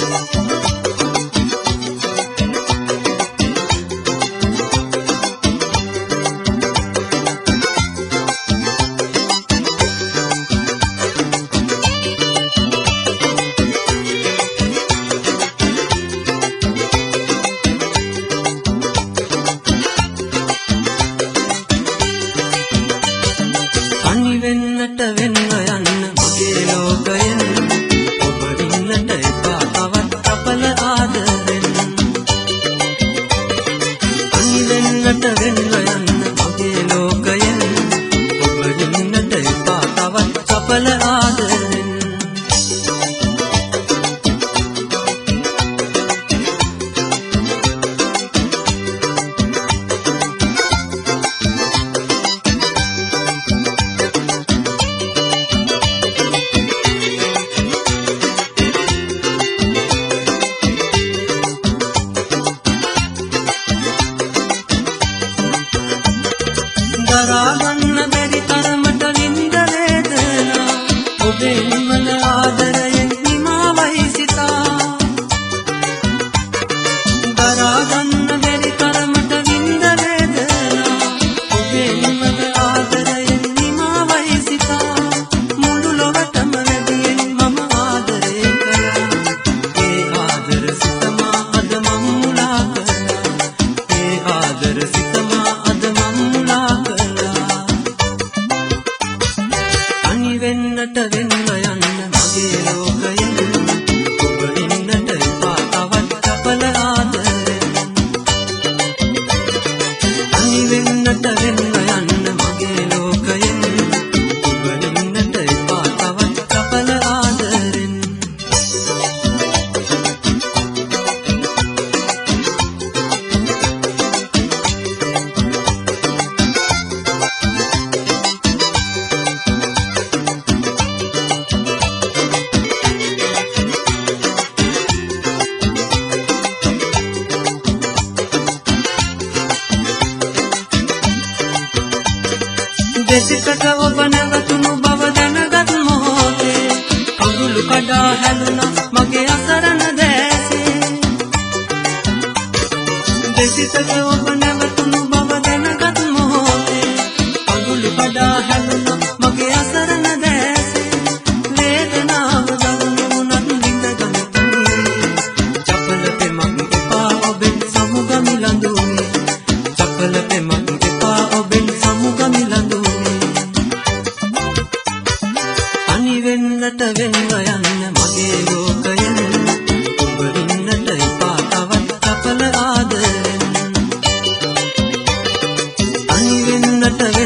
වෙන්නට වෙන්න යන්න මගේ ලෝකයෙන් ඔබ ඉන්නට එපා තවත් අපල ආදරෙන් අනි වෙන්නට වෙන්න යන්න මගේ ලෝකයෙන් ඔබ ඉන්නට එපා තවත් අපල ආදරෙන් දරාගන්න බැරි තරමට විඳ වේදනා ඔබේ නිමල ආදරයෙන් නිමාවයි සිතා දරාගන්න බැරි තරමට විඳ වේදනා ඔබේ නිමල ආදරයෙන් නිමාවයි සිතා මුළු ලොවටම වැඩියෙන් මම ආදරය කළා ඒ ආදර සිතමා අද මම මුලා කළා ඒ ආදර සිතමා අද මම මුලා වෙන්නට වෙන්න යන්න මගේ ලෝකයෙන් ඔබ ඉන්නට එපා තවත් අපල ආදරෙන් අනි වෙන්නට වෙන්න යන්න මගේ ලෝකයෙන් ඔබ ඉන්නට එපා තවත් අපල ආදරෙන් දෙසිතට ඔබ නැවතුණු බව දැනගත් මොහොතේ අඟුළු කඩා හැලුණා මගේ අසරණ දැසේ දෙසිතට ඔබ නැවතුණු බව දැනගත් මොහොතේ අඟුළු කඩා හැලුණා මගේ අසරණ දැසේ වේදනාව දරුණුණත් විඳගන්න තුනේ චපල පෙමක් එපා ඔබෙන් සමුගමි ලඳුනේ චපල පෙමක් එපා ඔබෙන් සමුගමි ලඳුනේ වෙන්නට වෙන්න යන්න මගේ ලෝකයෙන් ඔබ ඉන්නට එපා තවත් අපල ආදරෙන් අනි වෙන්නට